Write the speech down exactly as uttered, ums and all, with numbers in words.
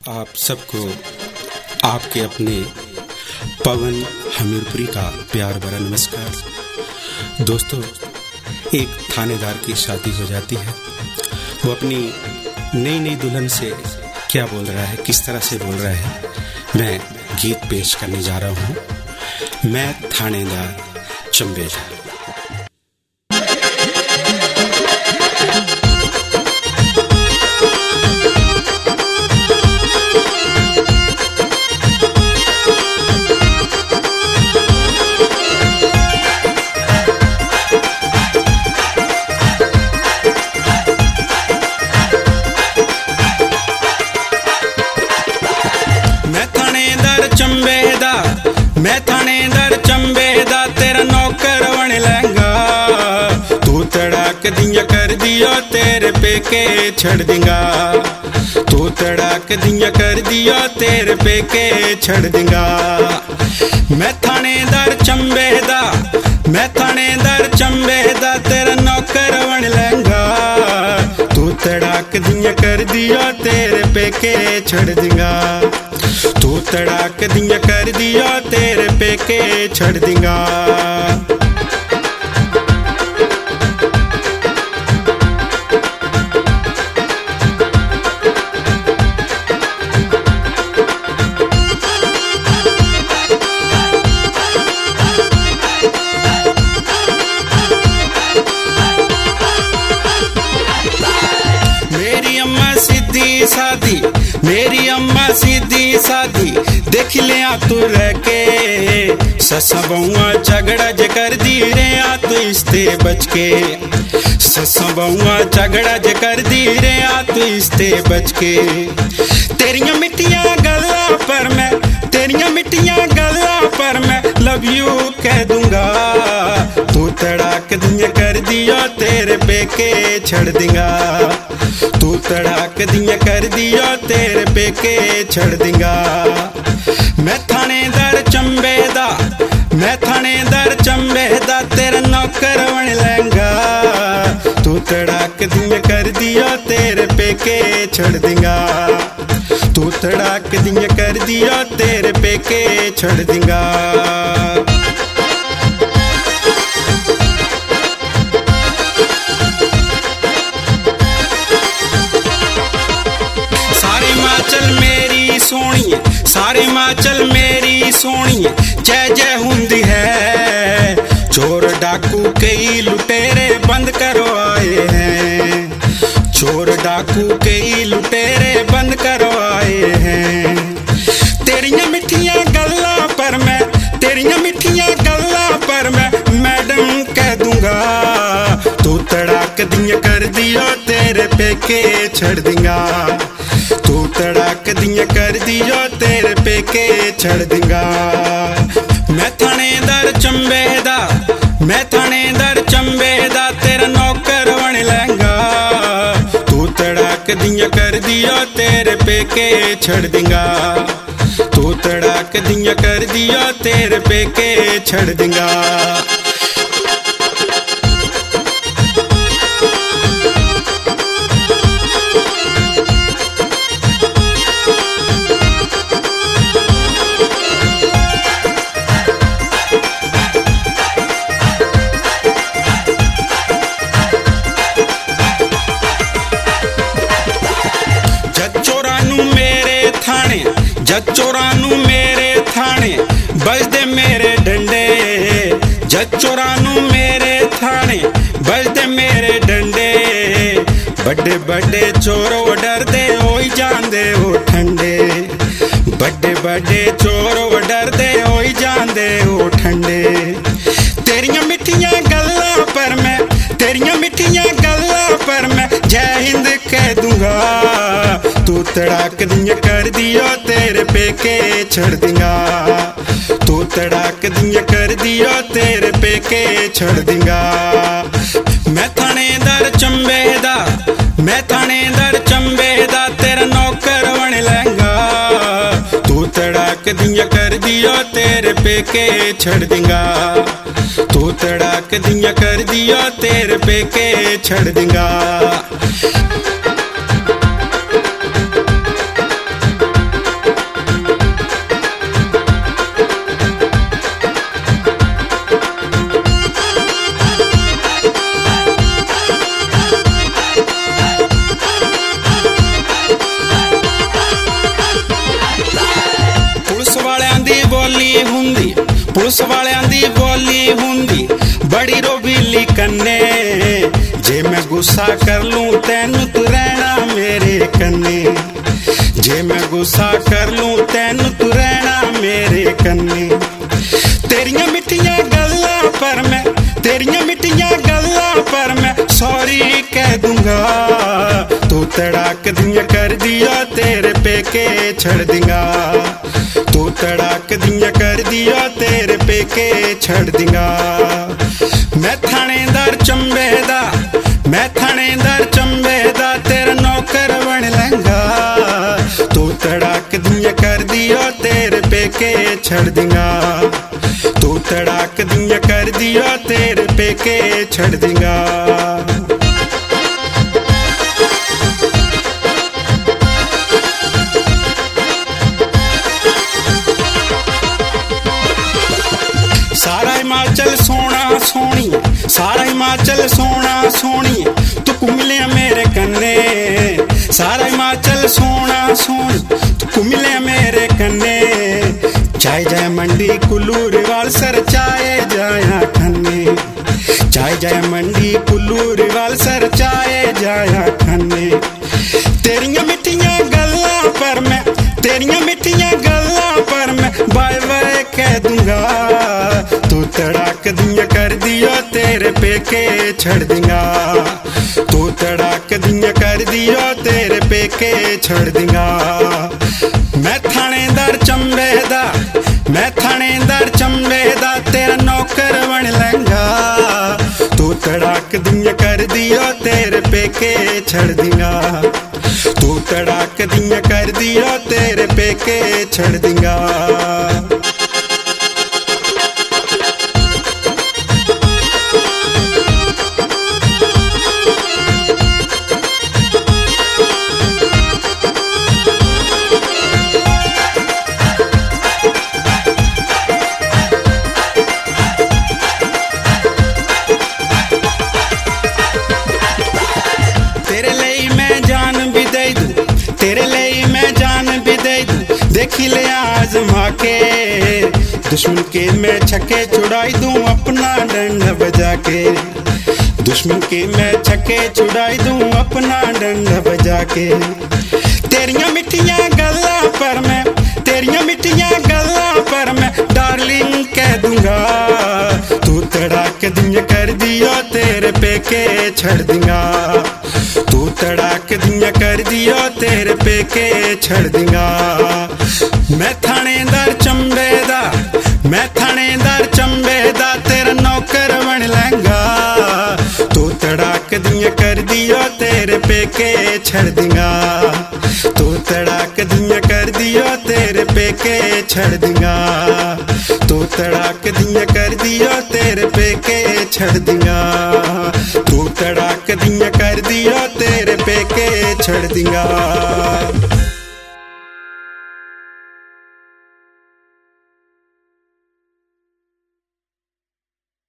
आप सबको आपके अपने पवन हमीरपुरी का प्यार भरा नमस्कार। दोस्तों, एक थानेदार की शादी हो जाती है। वो अपनी नई नई दुल्हन से क्या बोल रहा है, किस तरह से बोल रहा है, मैं गीत पेश करने जा रहा हूँ। मैं थानेदार चंबेला। मैं थानेदार चंबेदा तेरा नौकर बन लेंगा। तू तड़ाक दिया कर दियो तेरे पेके छड़ देंगा। तू तड़ाक दिया कर दियो तेरे पेके छड़ देंगा। मैं थानेदार चंबेदा, मैं थानेदार चंबेदा तेरा नौकर बन लेंगा। तू तड़ाक दिया कर दियो तेरे पेके छड़ देंगा। तू तड़ाक दिया कर दियो तेरे पेके छड़ देंगा। मेरी अम्मा सीधी सादी, मेरी अम्मा सीधी सादी देख लिया तू रह के। ससा बहुआ झगड़ा ज कर दी रे आ तू इसते बच के। ससा बहुआ झगड़ा ज कर दी रे आ तू इसते बच के। तेरिया मिट्टियां गल्ला पर मैं, तेरिया मिट्टियां गल्ला पर मैं लव यू कह दूंगा। तू तड़ाक दिया कर दियो तेरे पेके छड़ देंगा। तू तड़ाक दिया कर दियो तेरे पेके छड़ देंगा। मैं थानेदार चंबेदा, मैं थानेदार चंबेदा तेरा नौकर बन लेंगा। तू तड़ाक दिया कर दियो तेरे पेके छड़ देंगा। तू तड़ाक दिया कर दियो तेरे पेके छड़ देंगा। चल मेरी सोनी, सारे माचल मेरी सोनी जय जय हुंदी है। चोर डाकू कई लुटेरे बंद करो आए हैं। चोर डाकू कई लुटेरे बंद करो आए हैं। तेरिया मिठियां गल्ला पर मैं, तेरिया मिठियां गल्ला पर मैं मैडम कह दूंगा। तू तड़ाक दिया कर दियो तेरे पेके छड़ देंगा। तू तड़ाक दिया कर दियो तेरे पेके छड़ देंगा। मैं थानेदार चंबेदा, मैं थानेदार चंबेदा तेरा नौकर बन लेंगा। तू तड़ाक दिया कर दियो तेरे पेके छड़ देंगा। तू तड़ाक दिया कर दियो तेरे पेके छड़ देंगा। जज चोरां नू मेरे थाने बजदे मेरे डंडे। जज चोरां नू मेरे थाने बजदे मेरे डंडे। बड़े बड़े चोर डरदे होई जांदे हो ठंडे। बड़े बड़े चोर डरदे होई जांदे हो ठंडे। तेरिया मिठियां गल्ला पर मैं, तेरिया मिठियां गल्ला पर मैं जय हिंद कह दूंगा। तू तड़ाक दिया कर दियो तेरे पेके छड़ देंगा। तू तड़ाक दिया कर दियो तेरे पेके छड़ देंगा। मैं थानेदार चंबेदा, मैं थानेदार चंबेदा तेरा नौकर बन लेंगा। तू तड़ाक दिया कर दियो तेरे पेके छड़ देंगा। तू तड़ाक दिया कर दियो तेरे पेके छड़ देंगा। बोली हुंदी पुलिस वालियां दी बोली हुंदी बड़ी रोबीली कन्ने जे मैं गुस्सा कर लूं तैनू तू रहना मेरे कन्ने जे मैं गुस्सा कर लूं तैनू तू रहना मेरे कन्ने तेरियां मिठियां गल्लां पर मैं तेरियां मिठियां गल्लां पर मैं सॉरी कह दूंगा तू तड़ाक दियां कर दिया तेरे पेके छड़ दूंगा तू तड़ाक दियां कर दिया तेरे पेके छड़ दूंगा मैं थानेदार चंबे दा मैं थानेदार चंबे दा तेरा नौकर बन लंगा तू तड़ाक दियां कर दिया तेरे पेके छड़ दूंगा तू तड़ाक दियां कर दिया तेरे पेके छड़ दूंगा सारा हिमाचल सोना सोनी सारा हिमाचल सोना सोनी तू मिले मेरे कन्ने सारा हिमाचल सोना सोनी तू मिले मेरे कन्ने चाय जाए मंडी कुल्लू रिवाल सर चाय जाया खन्ने चाय जाए मंडी कुल्लू रिवाल सर चाय जाया खन्ने तेरियां मिठियां गल्लां पर मैं तेरियां मिठियां गल्लां पर मैं बाय बाय कह दूंगा तू तड़ाक दियां कर दिया तेरे पेके छड़ दूंगा तू तड़ाक दियां कर दिया तेरे पेके छड़ दूंगा मैं थानेदार चंबे दा मैं थानेदार चंबे दा तेरा नौकर बन लंगा तू तड़ाक दियां कर दिया तेरे पेके छड़ दूंगा तू तड़ाक दियां कर दिया तेरे पेके छड़ दूंगा तेरे लिए मैं जान भी दे दूं तेरे लिए मैं जान भी दे दूं देखी ले आजमा के दुश्मन के मैं छक्के छुड़ाई दूं अपना डंड बजा के दुश्मन के मैं छक्के छुड़ाई दूं अपना डंड बजा के तेरियां मिठियां गल्लां पर मैं तेरियां मिठियां गल्लां पर मैं डार्लिंग कह दूंगा तू तड़ाक दियां कर दिया तेरे पेके छड़ दूंगा तू तड़ाक दियां कर दिया तेरे पेके छड़ दूंगा मैं थानेदार चंबे दा मैं थानेदार चंबे दा तेरा नौकर बन लंगा तू तड़ाक दियां कर दिया तेरे पेके छड़ दूंगा तू तड़ाक दियां कर दिया तेरे पेके छड़ दूंगा तू तड़ाक दियां कर दिया तेरे पेके छड़ दूंगा तू तड़ाक दियां कर दिया तेरे पेके छड़ दूंगा।